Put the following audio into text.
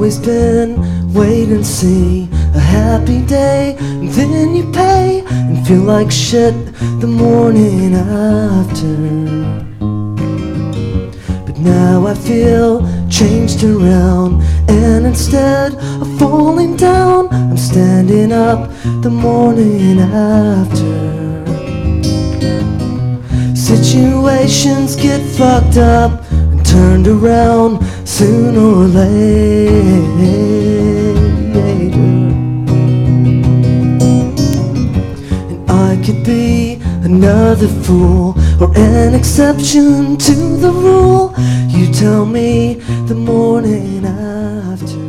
always been wait and see, a happy day, and then you pay and feel like shit the morning after. But now I feel changed around, and instead of falling down, I'm standing up the morning after. Situations get fucked up and turned around sooner or later. And I could be another fool or an exception to the rule. You tell me the morning after.